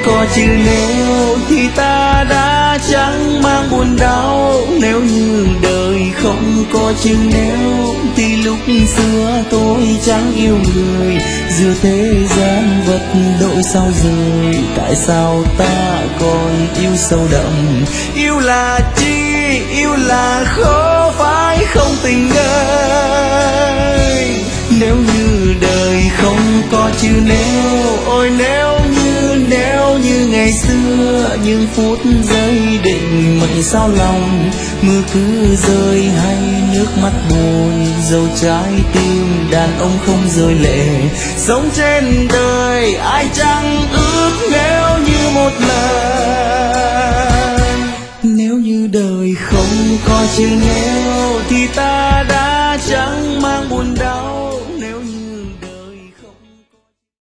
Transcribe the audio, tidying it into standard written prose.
có chữ nếu thì ta đã chẳng mang buồn đau. Nếu như đời không có chữ nếu thì lúc xưa tôi chẳng yêu người. Giữa thế gian vật đổi sao rời, tại sao ta còn yêu sâu đậm? Yêu là chi, yêu là khó phải không tình ơi. Nếu như đời không có chữ nếu, ôi nếu như ngày xưa những phút giây định mệnh sao lòng. Mưa cứ rơi hay nước mắt buồn, dẫu trái tim đàn ông không rơi lệ. Sống trên đời ai chẳng ước nếu như một lần. Nếu như đời không có chữ nếu